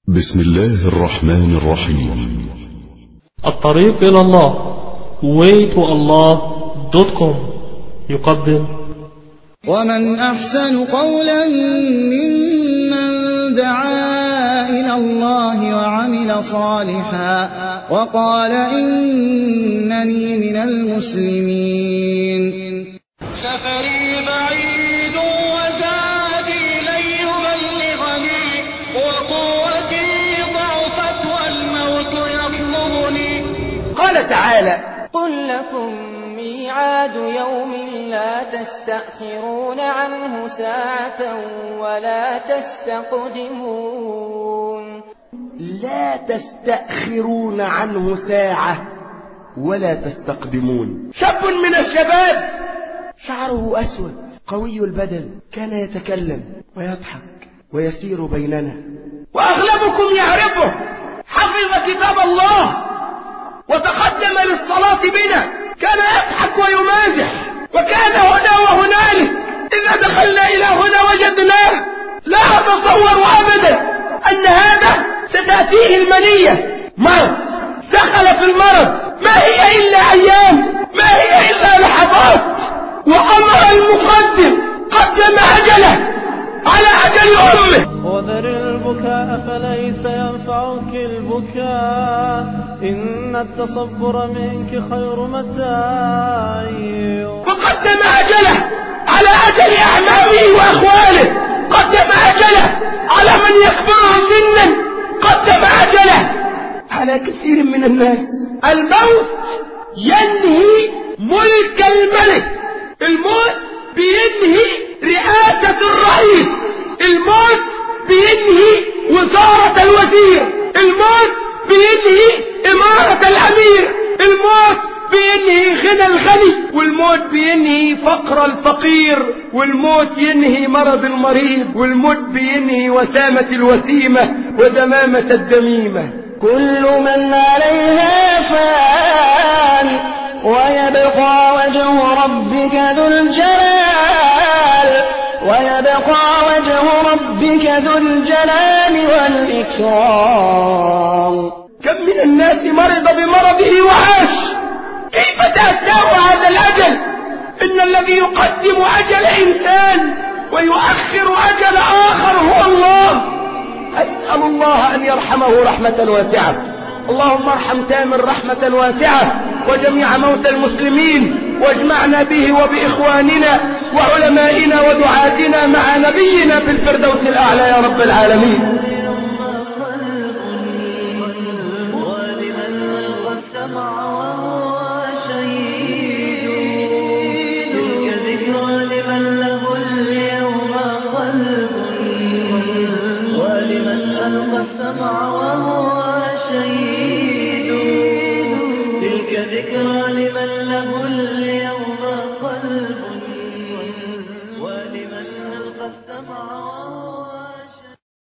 بسم الله الرحمن الرحيم. الطريق إلى الله waytoallah.com يقدم: ومن أحسن قولا ممن دعا إلى الله وعمل صالحا وقال إنني من المسلمين. سفري بعيد وزادي لن يبلغني وقوتي ضعفت والموت يطلبني. قال تعالى: قل لكم ميعاد يوم لا تستأخرون عنه ساعة ولا تستقدمون. لا تستأخرون عنه ساعة ولا تستقدمون. شاب من الشباب شعره أسود قوي البدن، كان يتكلم ويضحك ويسير بيننا، وأغلبكم يعرفه. حفظ كتاب الله وتقدم للصلاة بنا، كان يضحك ويمازح، وكان هنا وهنالك. إذا دخلنا إلى هنا وجدناه لا أتصور أبدا أن هذا ستأتيه المنية. مرض، دخل في المرض، ما هي إلا أيام، ما هي إلا لحظات، وأمر المقدم قدم أجله على أجل أمه. وذر البكاء فليس ينفعك البكاء، إن التصبر منك خير متاع. وقدم أجله على أجل أعمامه وأخواله، قدم أجله على من يكبره سنا، قدم أجله على كثير من الناس. الموت ينهي ملك الملك، الموت بينهي رئاسة الرئيس، الموت بينهي وزارة الوزير، الموت بينهي إمارة الأمير، الموت بينهي غنى الغني، والموت بينهي فقر الفقير، والموت ينهي مرض المريض، والموت بينهي وسامة الوسيمة ودمامة الدميمة. كل من عليها فان ويبقى وجه ربك ذو الجلال، ويبقى وجه ربك ذو الجلال والإكرام. كم من الناس مرض بمرضه وعاش، كيف تأتاه هذا الأجل؟ إن الذي يقدم أجل إنسان ويؤخر أجل آخر هو الله. أسأل الله أن يرحمه رحمة واسعة. اللهم ارحم تامر رحمة واسعة وجميع موتى المسلمين، واجمعنا به وبإخواننا وعلمائنا ودعاتنا مع نبينا في الفردوس الأعلى يا رب العالمين. وهو شهيد، تلك ذكرى لمن له